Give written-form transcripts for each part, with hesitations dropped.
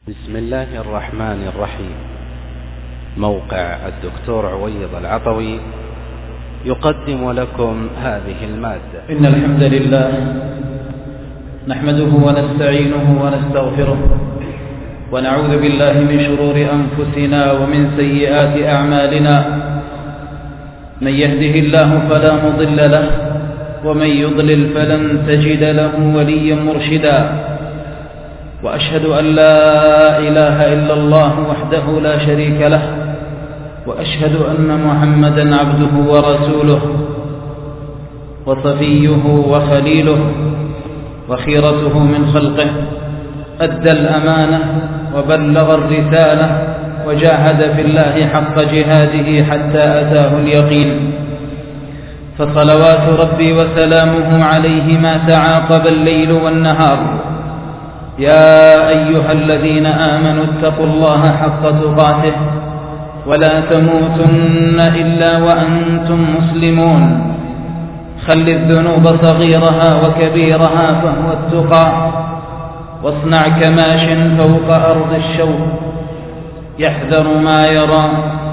بسم الله الرحمن الرحيم. موقع الدكتور عويض العطوي يقدم لكم هذه المادة. إن الحمد لله نحمده ونستعينه ونستغفره ونعوذ بالله من شرور أنفسنا ومن سيئات أعمالنا. من يهده الله فلا مضل له ومن يضلل فلن تجد له وليا مرشدا. وأشهد أن لا إله إلا الله وحده لا شريك له وأشهد أن محمدا عبده ورسوله وصفيه وخليله وخيرته من خلقه. أدى الأمانة وبلغ الرسالة وجاهد في الله حق جهاده حتى أتاه اليقين. فصلوات ربي وسلامه عليه ما تعاقب الليل والنهار. يا أيها الذين آمنوا اتقوا الله حق تقاته ولا تموتن إلا وأنتم مسلمون. خل الذنوب صغيرها وكبيرها فهو التقى. واصنع كماش فوق أرض الشوك يحذر ما يرى.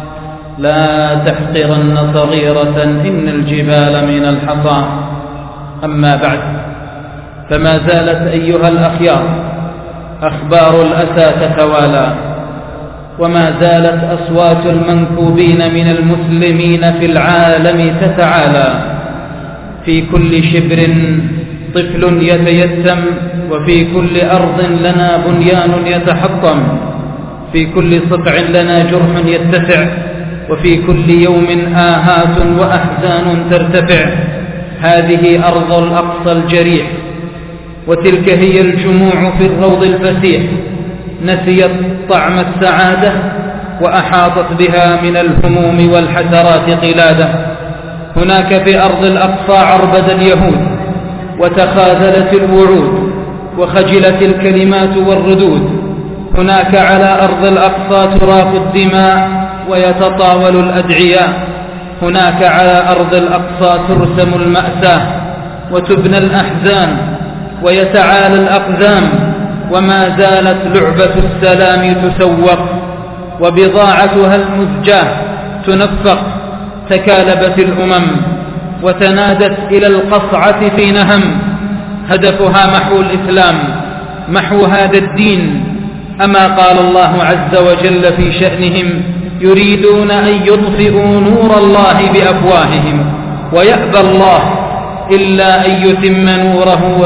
لا تحقرن صغيرة إن الجبال من الحصى. أما بعد، فما زالت أيها الأخيار أخبار الأسى تتوالى، وما زالت أصوات المنكوبين من المسلمين في العالم تتعالى. في كل شبر طفل يتيتم، وفي كل أرض لنا بنيان يتحطم، في كل صقع لنا جرح يتسع، وفي كل يوم آهات وأحزان ترتفع. هذه أرض الأقصى الجريح، وتلك هي الجموع في الروض الفسيح. نسيت طعم السعادة وأحاطت بها من الهموم والحسرات قلادة. هناك في أرض الأقصى عربد اليهود، وتخاذلت الوعود، وخجلت الكلمات والردود. هناك على أرض الأقصى تراق الدماء ويتطاول الأدعياء. هناك على أرض الأقصى ترسم المأساة وتبنى الأحزان ويتعالى الأقدام. وما زالت لعبة السلام تسوق، وبضاعتها المزجاة تنفق. تكالبت الأمم وتنادت إلى القصعة في نهم. هدفها محو الإسلام، محو هذا الدين. أما قال الله عز وجل في شأنهم: يريدون أن يطفئوا نور الله بأفواههم ويأبى الله إلا أن يتم نوره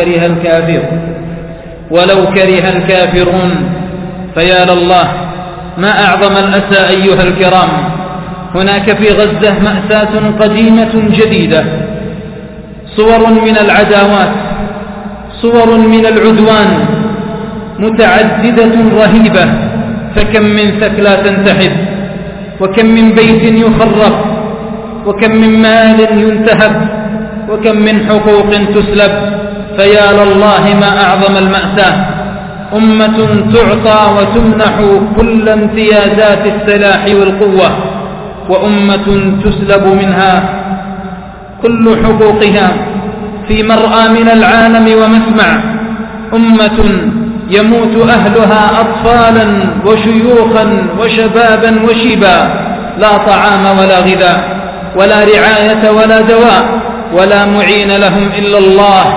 ولو كره الكافرون. فيا لله ما أعظم الأسى أيها الكرام. هناك في غزة مأساة قديمة جديدة، صور من العداوات، صور من العدوان متعددة رهيبة. فكم من ثكلى تنتحب، وكم من بيت يخرب، وكم من مال ينتهب، وكم من حقوق تسلب. فيا لله ما أعظم المأساة. أمة تعطى وتمنح كل امتيازات السلاح والقوة، وأمة تسلب منها كل حقوقها في مرأى من العالم ومسمع. أمة يموت أهلها أطفالا وشيوخا وشبابا وشيبا، لا طعام ولا غذاء ولا رعاية ولا دواء ولا معين لهم إلا الله.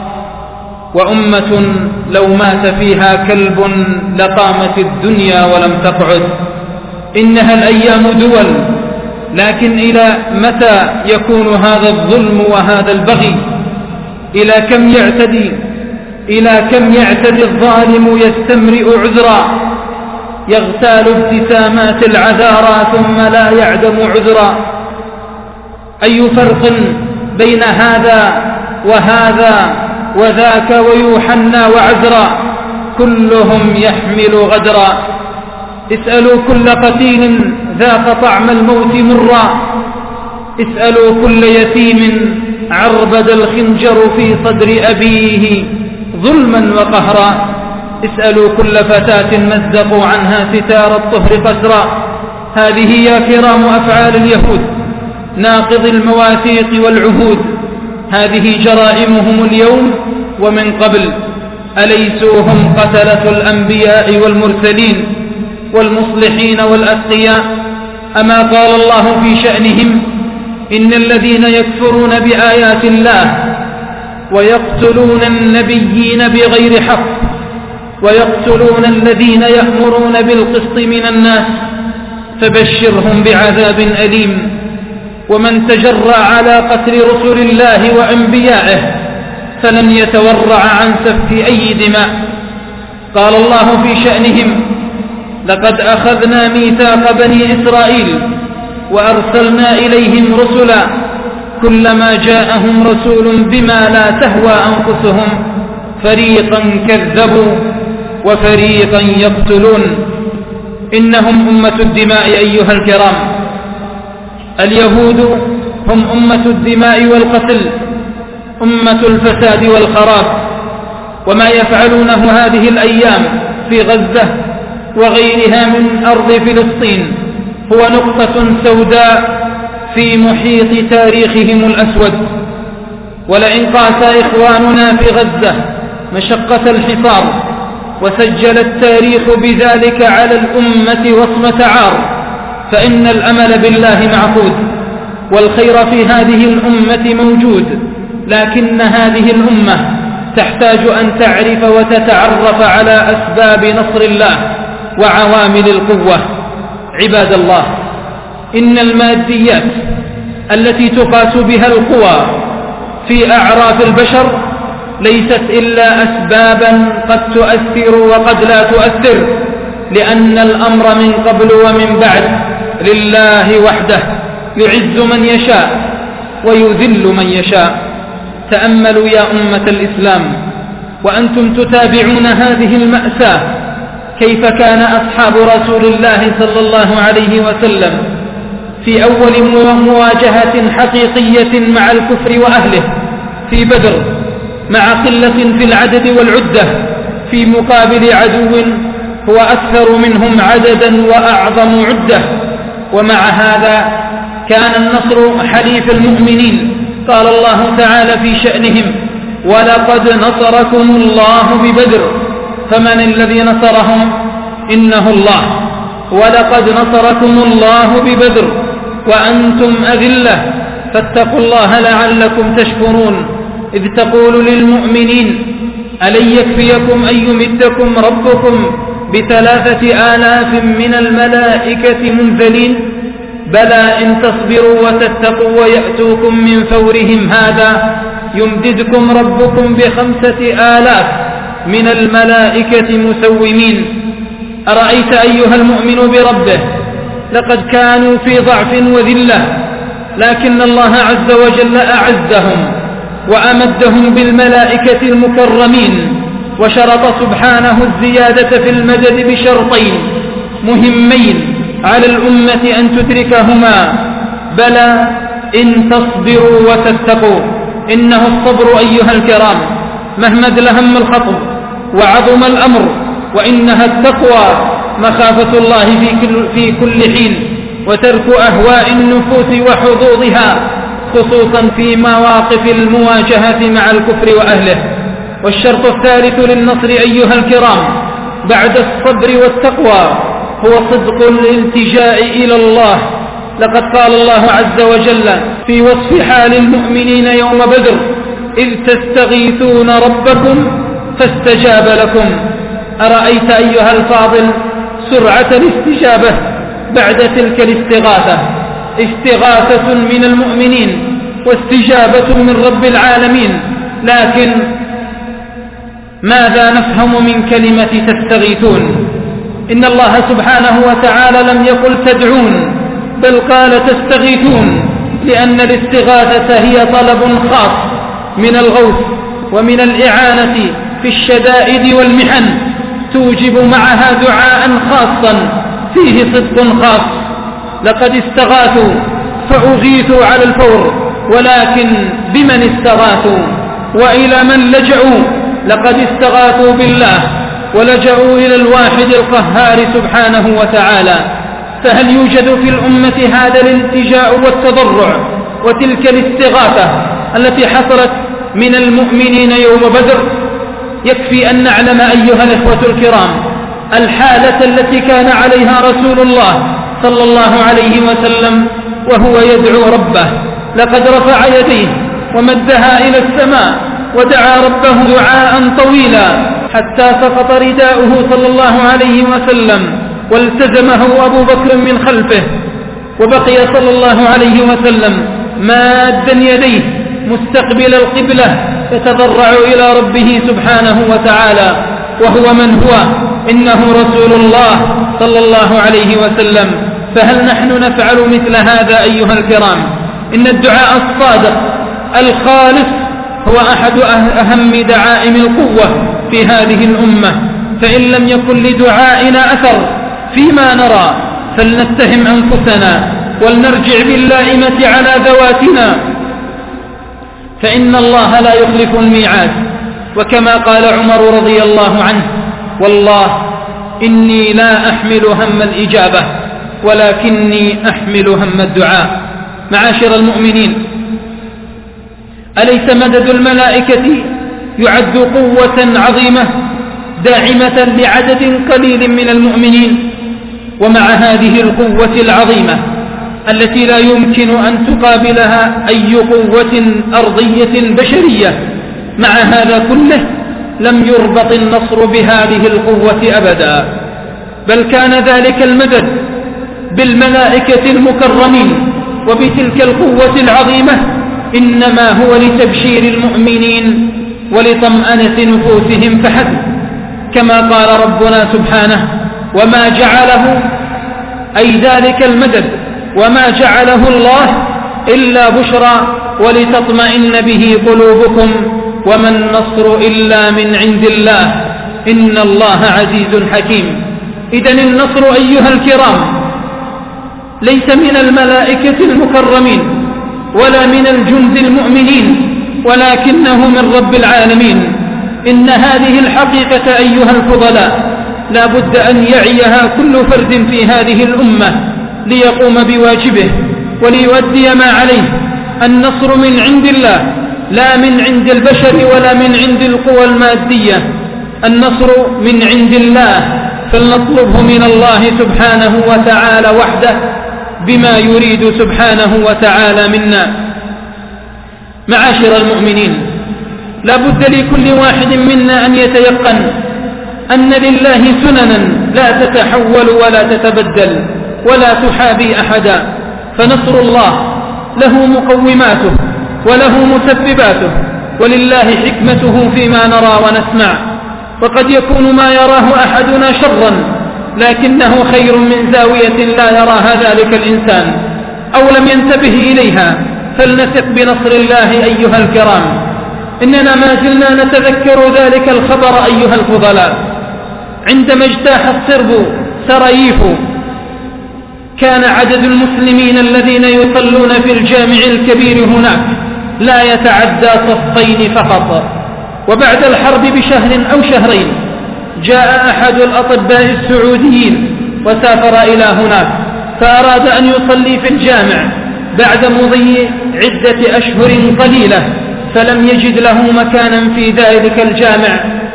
وأمة لو مات فيها كلب لقامت الدنيا ولم تقعد. إنها الأيام دول، لكن إلى متى يكون هذا الظلم وهذا البغي؟ إلى كم يعتدي الظالم يستمرئ عذرا، يغتال ابتسامات العذارى ثم لا يعدم عذرا. أي فرق بين هذا وهذا وذاك ويوحنا وعزرا؟ كلهم يحمل غدرا. اسألوا كل قتيل ذاق طعم الموت مرا. اسألوا كل يتيم عربد الخنجر في صدر أبيه ظلما وقهرا. اسألوا كل فتاة مزقوا عنها ستار الطهر قسرا. هذه يا كرام أفعال اليهود، ناقض المواثيق والعهود. هذه جرائمهم اليوم ومن قبل. أليسوا هم قتلة الأنبياء والمرسلين والمصلحين والأتقياء؟ أما قال الله في شأنهم: إن الذين يكفرون بآيات الله ويقتلون النبيين بغير حق ويقتلون الذين يأمرون بالقسط من الناس فبشرهم بعذاب أليم. ومن تجرأ على قتل رسل الله وأنبيائه فلن يتورع عن سفك أي دماء. قال الله في شأنهم: لقد أخذنا ميثاق بني إسرائيل وأرسلنا إليهم رسلا كلما جاءهم رسول بما لا تهوى أنفسهم فريقا كذبوا وفريقا يقتلون. إنهم أمة الدماء أيها الكرام. اليهود هم أمة الدماء والقتل، أمة الفساد والخراب. وما يفعلونه هذه الأيام في غزة وغيرها من أرض فلسطين هو نقطة سوداء في محيط تاريخهم الأسود. ولئن قاس إخواننا في غزة مشقة الحصار وسجل التاريخ بذلك على الأمة وصمة عار فإن الأمل بالله معقود، والخير في هذه الأمة موجود، لكن هذه الأمة تحتاج أن تعرف وتتعرف على أسباب نصر الله وعوامل القوة. عباد الله، إن الماديات التي تقاس بها القوى في أعراف البشر ليست إلا أسبابا قد تؤثر وقد لا تؤثر، لأن الأمر من قبل ومن بعد لله وحده، يعز من يشاء ويذل من يشاء. تأملوا يا أمة الإسلام وأنتم تتابعون هذه المأساة، كيف كان أصحاب رسول الله صلى الله عليه وسلم في أول مواجهة حقيقية مع الكفر وأهله في بدر، مع قلة في العدد والعدة في مقابل عدو هو أكثر منهم عددا وأعظم عدة، ومع هذا كان النصر حليف المؤمنين. قال الله تعالى في شأنهم: ولقد نصركم الله ببدر. فمن الذي نصرهم؟ إنه الله. ولقد نصركم الله ببدر وأنتم أذلة فاتقوا الله لعلكم تشكرون. إذ تقول للمؤمنين: ألن يكفيكم أن يمدكم ربكم ب3,000 من الملائكة منزلين؟ بلى إن تصبروا وتتقوا ويأتوكم من فورهم هذا يمددكم ربكم ب5,000 من الملائكة مسومين. أرأيت أيها المؤمن بربه؟ لقد كانوا في ضعف وذلة، لكن الله عز وجل أعزهم وأمدهم بالملائكة المكرمين، وشرط سبحانه الزيادة في المدد بشرطين مهمين على الأمة أن تدركهما: بلى إن تصبروا وتتقوا. إنه الصبر أيها الكرام مهما ادلهم الخطب وعظم الأمر، وإنها التقوى مخافة الله في كل حين، وترك أهواء النفوس وحظوظها خصوصا في مواقف المواجهة مع الكفر وأهله. والشرط الثالث للنصر أيها الكرام بعد الصبر والتقوى هو صدق الالتجاء إلى الله. لقد قال الله عز وجل في وصف حال المؤمنين يوم بدر: إذ تستغيثون ربكم فاستجاب لكم. أرأيت أيها الفاضل سرعة الاستجابة بعد تلك الاستغاثة؟ استغاثة من المؤمنين واستجابة من رب العالمين، لكن ماذا نفهم من كلمة تستغيثون؟ إن الله سبحانه وتعالى لم يقل تدعون، بل قال تستغيثون، لأن الاستغاثة هي طلب خاص من الغوث ومن الإعانة في الشدائد والمحن، توجب معها دعاء خاصا فيه صدق خاص. لقد استغاثوا فأغيثوا على الفور، ولكن بمن استغاثوا وإلى من لجأوا؟ لقد استغاثوا بالله ولجأوا إلى الواحد القهار سبحانه وتعالى. فهل يوجد في الأمة هذا الالتجاء والتضرع وتلك الاستغاثة التي حصلت من المؤمنين يوم بدر؟ يكفي أن نعلم أيها الإخوة الكرام الحالة التي كان عليها رسول الله صلى الله عليه وسلم وهو يدعو ربه. لقد رفع يديه ومدها إلى السماء ودعا ربه دعاء طويلا حتى سقط رداؤه صلى الله عليه وسلم والتزمه أبو بكر من خلفه، وبقي صلى الله عليه وسلم مادا يديه مستقبل القبلة يتضرع إلى ربه سبحانه وتعالى، وهو من هو؟ إنه رسول الله صلى الله عليه وسلم. فهل نحن نفعل مثل هذا أيها الكرام؟ إن الدعاء الصادق الخالص هو أحد أهم دعائم القوة في هذه الأمة، فإن لم يكن لدعائنا أثر فيما نرى فلنتهم أنفسنا ولنرجع باللائمة على ذواتنا، فإن الله لا يخلف الميعاد. وكما قال عمر رضي الله عنه: والله إني لا أحمل هم الإجابة ولكني أحمل هم الدعاء. معاشر المؤمنين، أليس مدد الملائكة يعد قوة عظيمة داعمة لعدد قليل من المؤمنين؟ ومع هذه القوة العظيمة التي لا يمكن أن تقابلها أي قوة أرضية بشرية، مع هذا كله لم يربط النصر بهذه القوة أبدا، بل كان ذلك المدد بالملائكة المكرمين وبتلك القوة العظيمة إنما هو لتبشير المؤمنين ولطمأنة نفوسهم فحسب، كما قال ربنا سبحانه: وما جعله أي ذلك المدد وما جعله الله إلا بشرى ولتطمئن به قلوبكم وما النصر إلا من عند الله إن الله عزيز حكيم. إذن النصر أيها الكرام ليس من الملائكة المكرمين ولا من الجند المؤمنين، ولكنه من رب العالمين. إن هذه الحقيقة أيها الفضلاء لا بد أن يعيها كل فرد في هذه الأمة ليقوم بواجبه وليؤدي ما عليه. النصر من عند الله لا من عند البشر ولا من عند القوى المادية، النصر من عند الله، فلنطلبه من الله سبحانه وتعالى وحده بما يريد سبحانه وتعالى منا. معاشر المؤمنين، لا بد لكل واحد منا أن يتيقن أن لله سننا لا تتحول ولا تتبدل ولا تحابي أحدا، فنصر الله له مقوماته وله مسبباته، ولله حكمته فيما نرى ونسمع. وقد يكون ما يراه أحدنا شرا لكنه خير من زاوية لا يراها ذلك الإنسان أو لم ينتبه إليها. فلنثق بنصر الله أيها الكرام. إننا ما زلنا نتذكر ذلك الخبر أيها الفضلاء عندما اجتاح الصرب سراييف، كان عدد المسلمين الذين يصلون في الجامع الكبير هناك لا يتعدى صفين فقط. وبعد الحرب بشهر أو شهرين جاء أحد الأطباء السعوديين وسافر إلى هناك فأراد أن يصلي في الجامع بعد مضي عدة أشهر قليلة، فلم يجد له مكانا في ذلك الجامع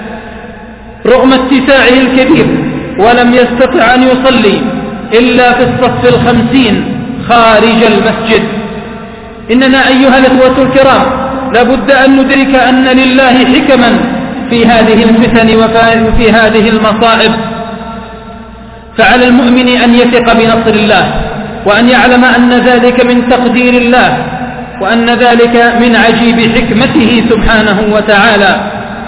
رغم اتساعه الكبير، ولم يستطع أن يصلي إلا في الصف 50 خارج المسجد. إننا أيها الأخوة الكرام لابد أن ندرك أن لله حكما في هذه الفتن وفي هذه المصائب، فعلى المؤمن أن يثق بنصر الله وأن يعلم أن ذلك من تقدير الله وأن ذلك من عجيب حكمته سبحانه وتعالى.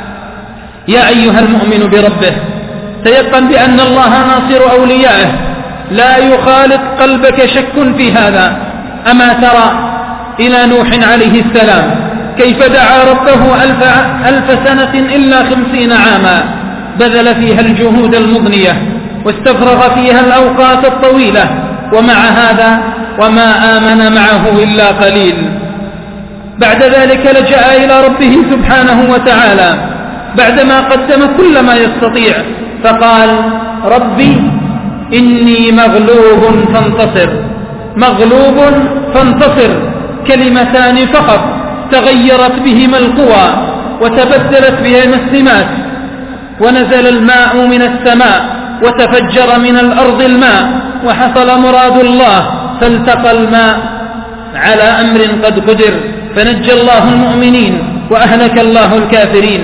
يا أيها المؤمن بربه تيقن بأن الله ناصر أوليائه، لا يخالط قلبك شك في هذا. أما ترى إلى نوح عليه السلام كيف دعا ربه 1000 سنة إلا 50 عاما، بذل فيها الجهود المضنية واستفرغ فيها الأوقات الطويلة، ومع هذا وما آمن معه إلا قليل. بعد ذلك لجأ إلى ربه سبحانه وتعالى بعدما قدم كل ما يستطيع فقال: ربي إني مغلوب فانتصر. مغلوب فانتصر كلمتان فقط تغيرت بهما القوى وتبدلت بهما السمات ونزل الماء من السماء وتفجر من الأرض الماء وحصل مراد الله، فالتقى الماء على أمر قد قدر، فنجى الله المؤمنين وأهلك الله الكافرين.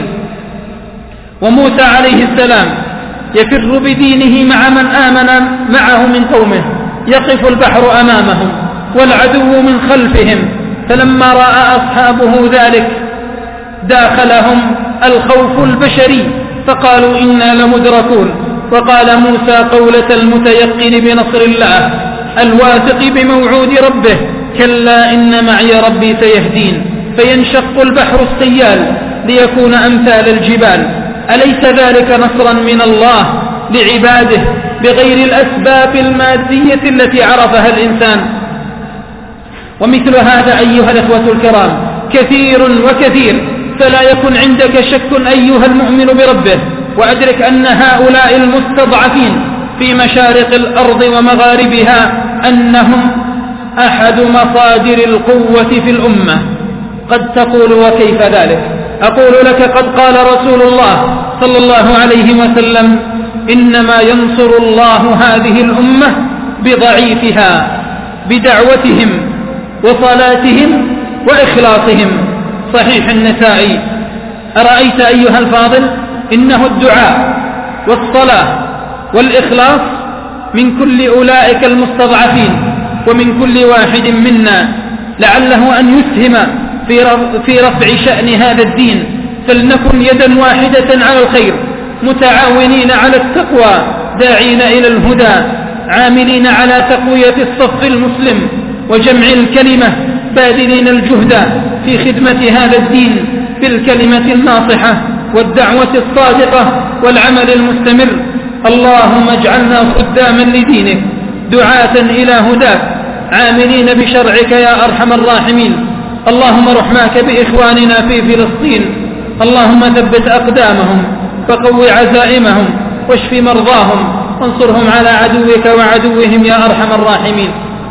وموسى عليه السلام يفر بدينه مع من آمن معه من قومه، يقف البحر أمامهم والعدو من خلفهم، فلما رأى أصحابه ذلك داخلهم الخوف البشري فقالوا إنا لمدركون. وقال موسى قولة المتيقن بنصر الله الواثق بموعود ربه: كلا إن معي ربي سيهدين. فينشق البحر السيال ليكون أمثال الجبال. أليس ذلك نصرا من الله لعباده بغير الأسباب المادية التي عرفها الإنسان؟ ومثل هذا أيها الأخوة الكرام كثير وكثير، فلا يكن عندك شك أيها المؤمن بربه، وأدرك أن هؤلاء المستضعفين في مشارق الأرض ومغاربها أنهم أحد مصادر القوة في الأمة. قد تقول وكيف ذلك؟ أقول لك قد قال رسول الله صلى الله عليه وسلم: إنما ينصر الله هذه الأمة بضعيفها، بدعوتهم وصلاتهم وإخلاصهم. صحيح النسائي. أرأيت أيها الفاضل؟ إنه الدعاء والصلاة والإخلاص من كل أولئك المستضعفين ومن كل واحد منا، لعله أن يسهم في رفع شأن هذا الدين. فلنكن يدا واحدة على الخير، متعاونين على التقوى، داعين إلى الهدى، عاملين على تقوية الصف المسلم وجمع الكلمة، باذلين الجهد في خدمة هذا الدين بالكلمة الناصحة والدعوة الصادقة والعمل المستمر. اللهم اجعلنا خداما لدينك، دعاة إلى هداك، عاملين بشرعك يا أرحم الراحمين. اللهم رحماك بإخواننا في فلسطين، اللهم ثبت أقدامهم وقو عزائمهم واشف مرضاهم وانصرهم على عدوك وعدوهم يا أرحم الراحمين.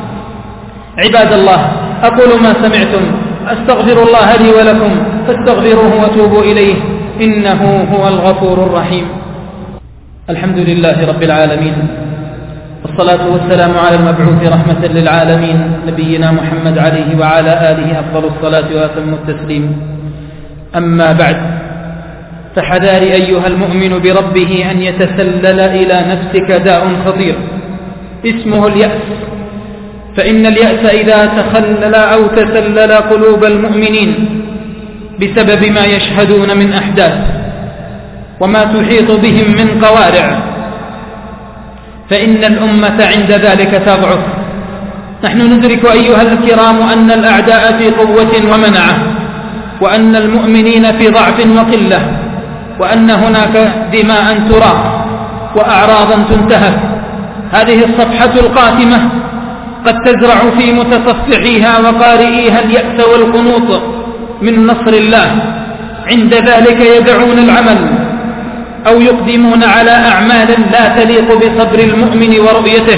عباد الله، أقول ما سمعتم، أستغفر الله لي ولكم فاستغفروه وتوبوا إليه إنه هو الغفور الرحيم. الحمد لله رب العالمين، والصلاة والسلام على المبعوث رحمة للعالمين نبينا محمد عليه وعلى آله أفضل الصلاة وأتم التسليم. أما بعد، فحذار أيها المؤمن بربه أن يتسلل إلى نفسك داء خطير اسمه اليأس، فإن اليأس إذا تخلل أو تسلل قلوب المؤمنين بسبب ما يشهدون من أحداث وما تحيط بهم من قوارع، فإن الأمة عند ذلك تضعف. نحن ندرك أيها الكرام أن الأعداء في قوة ومنعة، وأن المؤمنين في ضعف وقلة، وأن هناك دماء تراق وأعراضا تنتهك. هذه الصفحة القاتمة قد تزرع في متصفحيها وقارئيها اليأس والقنوط من نصر الله. عند ذلك يدعون العمل أو يقدمون على أعمال لا تليق بصبر المؤمن ورؤيته،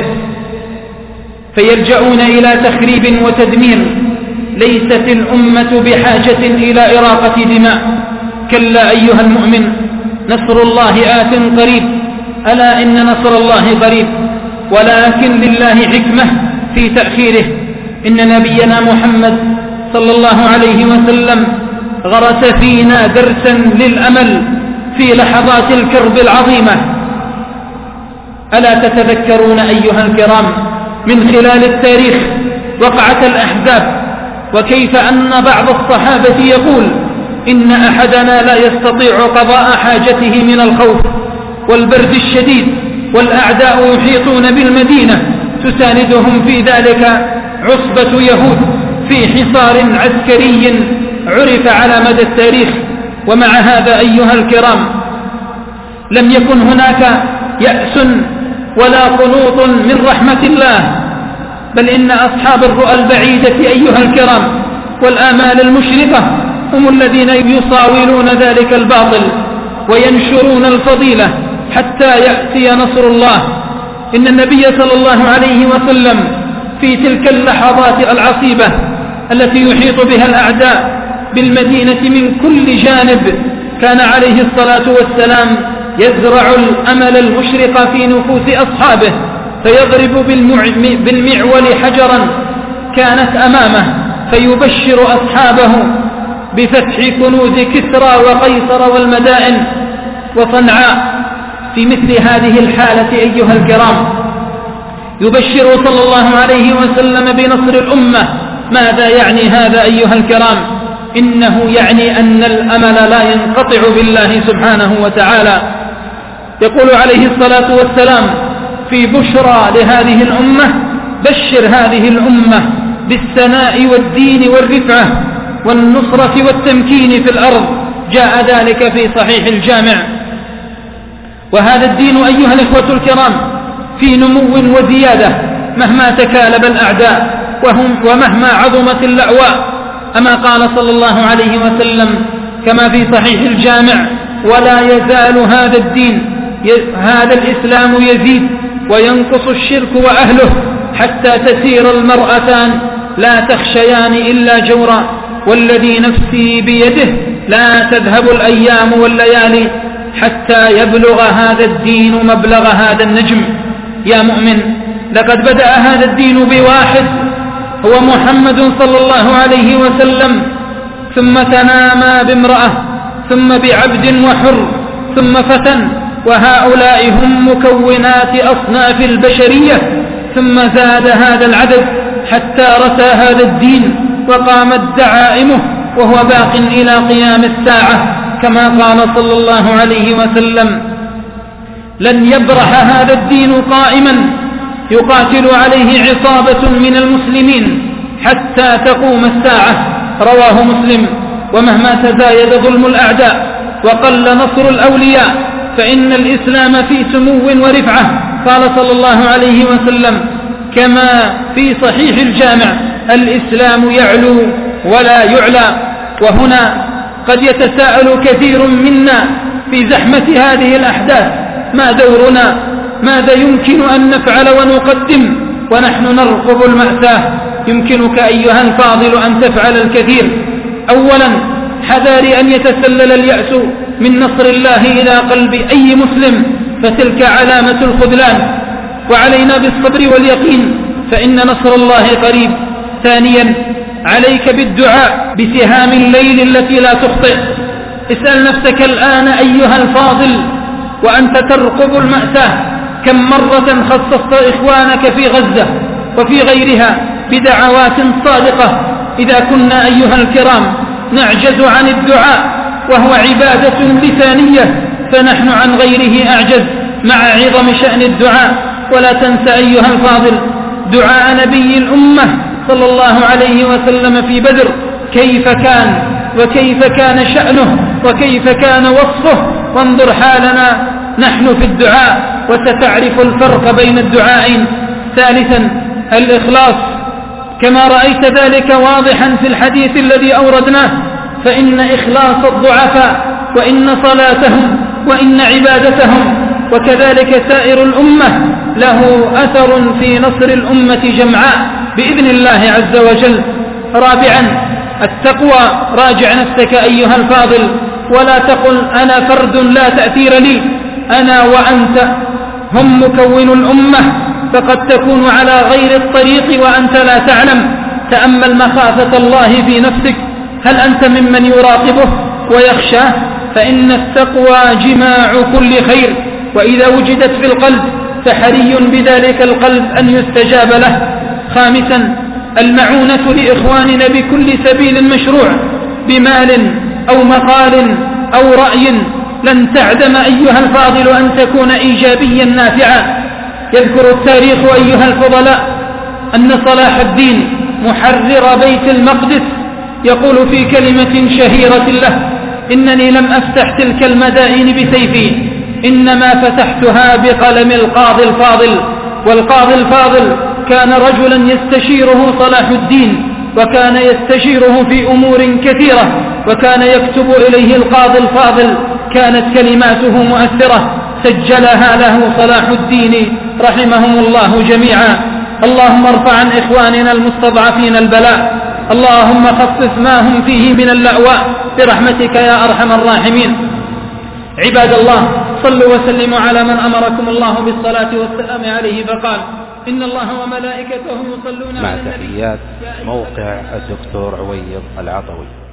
فيلجؤون إلى تخريب وتدمير. ليست الأمة بحاجة إلى إراقة دماء، كلا أيها المؤمن، نصر الله آت قريب، ألا إن نصر الله قريب، ولكن لله حكمة في تأخيره. إن نبينا محمد صلى الله عليه وسلم غرس فينا درسا للأمل في لحظات الكرب العظيمة. ألا تتذكرون أيها الكرام من خلال التاريخ وقعة الأحزاب، وكيف أن بعض الصحابة يقول إن أحدنا لا يستطيع قضاء حاجته من الخوف والبرد الشديد، والأعداء يحيطون بالمدينة، تساندهم في ذلك عصبة يهود في حصار عسكري عرف على مدى التاريخ. ومع هذا أيها الكرام لم يكن هناك يأس ولا قنوط من رحمة الله، بل إن أصحاب الرؤى البعيدة أيها الكرام والآمال المشرقة هم الذين يصاولون ذلك الباطل وينشرون الفضيلة حتى يأتي نصر الله. إن النبي صلى الله عليه وسلم في تلك اللحظات العصيبة التي يحيط بها الأعداء بالمدينة من كل جانب كان عليه الصلاة والسلام يزرع الأمل المشرق في نفوس أصحابه فيضرب بالمعول حجرا كانت أمامه فيبشر أصحابه بفتح كنوز كسرى وقيصر والمدائن وصنعاء. في مثل هذه الحالة أيها الكرام يبشر صلى الله عليه وسلم بنصر الأمة. ماذا يعني هذا أيها الكرام؟ إنه يعني أن الأمل لا ينقطع بالله سبحانه وتعالى. يقول عليه الصلاة والسلام في بشرى لهذه الأمة: بشر هذه الأمة بالثناء والدين والرفعة والنصرة والتمكين في الأرض. جاء ذلك في صحيح الجامع. وهذا الدين أيها الإخوة الكرام في نمو وزيادة مهما تكالب الأعداء ومهما عظمت اللأواء. أما قال صلى الله عليه وسلم كما في صحيح الجامع: ولا يزال هذا الدين هذا الإسلام يزيد وينقص الشرك وأهله حتى تسير المرأتان لا تخشيان إلا جورا، والذي نفسي بيده لا تذهب الأيام والليالي حتى يبلغ هذا الدين مبلغ هذا النجم. يا مؤمن، لقد بدأ هذا الدين بواحد هو محمد صلى الله عليه وسلم، ثم تنامى بامرأة، ثم بعبد وحر، ثم فتى، وهؤلاء هم مكونات أصناف البشرية. ثم زاد هذا العدد حتى رسى هذا الدين وقامت دعائمه وهو باق إلى قيام الساعة، كما قال صلى الله عليه وسلم: لن يبرح هذا الدين قائما يقاتل عليه عصابة من المسلمين حتى تقوم الساعة. رواه مسلم. ومهما تزايد ظلم الأعداء وقل نصر الأولياء فإن الإسلام في سمو ورفعة. قال صلى الله عليه وسلم كما في صحيح الجامع: الإسلام يعلو ولا يعلى. وهنا قد يتساءل كثير منا في زحمة هذه الأحداث: ما دورنا؟ ماذا يمكن أن نفعل ونقدم ونحن نرقب المأساة؟ يمكنك أيها الفاضل أن تفعل الكثير. أولا، حذار أن يتسلل اليأس من نصر الله إلى قلب أي مسلم، فتلك علامة الخذلان، وعلينا بالصبر واليقين فإن نصر الله قريب. ثانيا، عليك بالدعاء بسهام الليل التي لا تخطئ. اسأل نفسك الآن أيها الفاضل وأنت ترقب المأساة: كم مرة خصصت إخوانك في غزة وفي غيرها بدعوات صادقة؟ إذا كنا أيها الكرام نعجز عن الدعاء وهو عبادة لسانية فنحن عن غيره أعجز مع عظم شأن الدعاء. ولا تنسى أيها الفاضل دعاء نبي الأمة صلى الله عليه وسلم في بدر، كيف كان وكيف كان شأنه وكيف كان وصفه. وانظر حالنا نحن في الدعاء وستعرف الفرق بين الدعائين. ثالثا، الإخلاص، كما رأيت ذلك واضحا في الحديث الذي أوردناه، فإن إخلاص الضعفاء وإن صلاتهم وإن عبادتهم وكذلك سائر الأمة له أثر في نصر الأمة جمعاء بإذن الله عز وجل. رابعا، التقوى. راجع نفسك أيها الفاضل ولا تقل أنا فرد لا تأثير لي. أنا وأنت هم مكون الأمة، فقد تكون على غير الطريق وأنت لا تعلم. تأمل مخافة الله في نفسك، هل أنت ممن يراقبه ويخشاه؟ فإن التقوى جماع كل خير، وإذا وجدت في القلب فحري بذلك القلب أن يستجاب له. خامسا، المعونة لإخواننا بكل سبيل مشروع، بمال أو مقال أو رأي. لن تعدم أيها الفاضل أن تكون إيجابيا نافعا. يذكر التاريخ أيها الفضلاء أن صلاح الدين محرر بيت المقدس يقول في كلمة شهيرة له: إنني لم أفتح تلك المدائن بسيفي، إنما فتحتها بقلم القاضي الفاضل. والقاضي الفاضل كان رجلا يستشيره صلاح الدين، وكان يستشيره في أمور كثيرة، وكان يكتب إليه القاضي الفاضل. كانت كلماته مؤثرة سجلها له صلاح الدين رحمهم الله جميعا. اللهم ارفع عن إخواننا المستضعفين البلاء، اللهم خفف ما هم فيه من اللأواء برحمتك يا أرحم الراحمين. عباد الله، صلوا وسلموا على من أمركم الله بالصلاة والسلام عليه فقال إن الله وملائكته يصلون على النبي. مع تحيات موقع الدكتور عويض العطوي.